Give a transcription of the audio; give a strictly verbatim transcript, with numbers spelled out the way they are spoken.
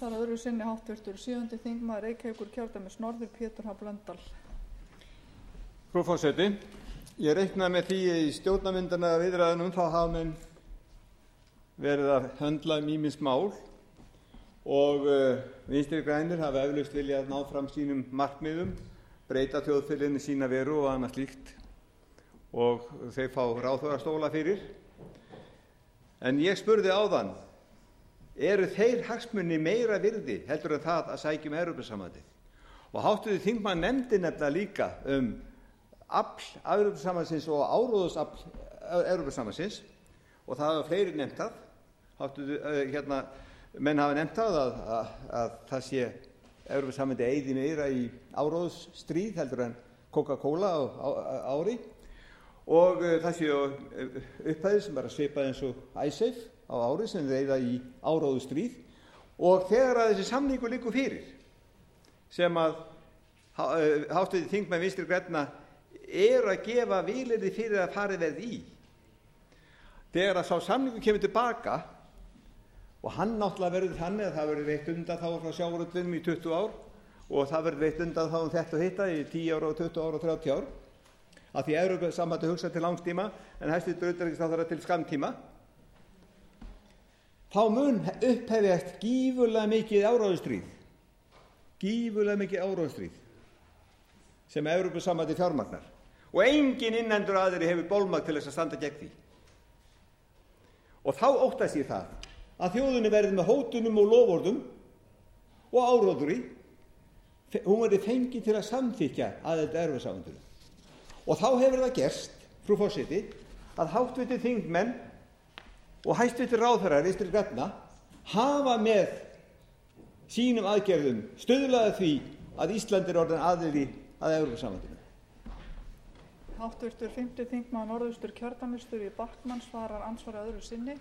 Það er öðru sinni háttvirtur sjöundi þingmaður Reykjavíkurkjördæmis norður, Pétur H. Blöndal. Frú forseti, ég reikna með því í stjórnarmyndana viðræðunum þá hafa menn verið að höndla um ýmis mál og uh, Vinstri grænir hafa eflaust viljað ná fram sínum markmiðum, breyta þjóðfélaginu sína veru og annað slíkt og þeir fá ráðherrastóla fyrir. En ég spurði áðan, eru þeir hagsmunir meira virði heldur en það að sækja um Evrópusambandið? Og háttvirtur þingmaður nefndi nefnilega líka um afl Evrópusambandsins og áróðursafl Evrópusambandsins og það hafa fleiri nefnt það. Háttvirtur, uh, hérna, menn hafa nefnt það að, að, að það sé Evrópusambandið eyði meira í áróðursstríð heldur en Coca-Cola á, á, á ári og uh, það sé upphæðir sem bara svipað eins og Icesave á ári sem þeir eyða í áróðursstríð og þegar að þessi samningur liggur fyrir sem að háttvirtir þingmenn Vinstri grænna er að gefa vilyrði fyrir að farið verði í, þegar að sá samningur kemur tilbaka og hann náttúrulega verður þannig að það verður veitt undanþágur frá sjávarútveginum í tuttugu ár og það verður veitt undanþágur um þetta og hitta í tíu ár og tuttugu ár og þrjátíu ár af því Evrópusambandið hugsar til langs tíma en hæstvirtur utanríkisráðherra til skammtíma, þá mun upphefjast gífurlega mikið áróðursstríð, gífurlega mikið áróðursstríð sem Evrópusambandið fjármagnar og engin innlendur aðili hefur bolmagn til þess að standa gegn því. Og þá óttast ég það að þjóðinni verði með hótunum og loforðum og áróðuri, hún verði fengið til að samþykkja aðild að Evrópusambandinu. Og þá hefur það gerst, frú forseti, að háttvirtir þingmenn og hæstvirtir ráðherrar Vinstri grænna hafa með sínum aðgerðum stuðlaði því að Ísland er orðin aðili að Evrópusambandinu. Háttvirtur fimmti þingmaður norðaustur kjördæmis Þuríður Backman svarar andsvari öðru sinni.